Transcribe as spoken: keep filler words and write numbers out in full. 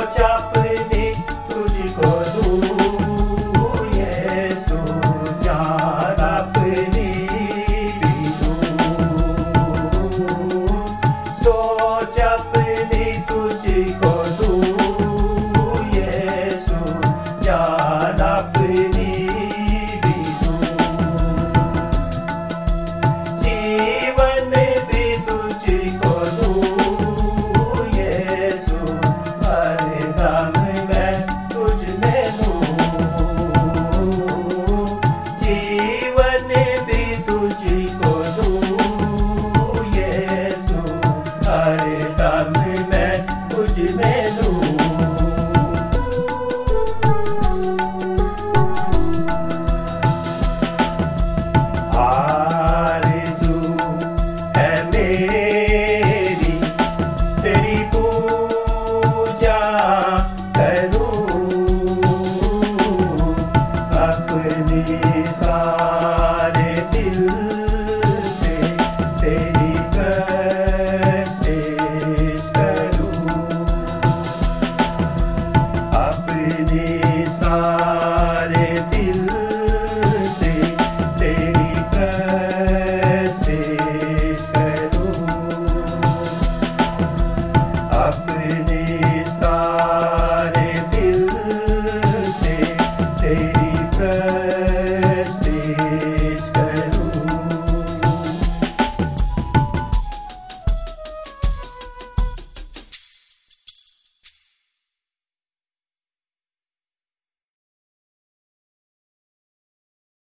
सोच अपनी तुझको दूं यीशु, जान अपनी भी दूं। सोच अपनी तुझको दूं यीशु, जान अपनी भी दूं। जीवन भी तुझको दूं यीशु, हरदम मैं तुझ में हूँ। जीवन भी तुझको दूं यीशु, हरदम मैं तुझ में हूँ। आरज़ू है मेरी तेरी पूजा करूं, अपने सारे दिल से तेरी प्रस्तीश करूं, अपने सारे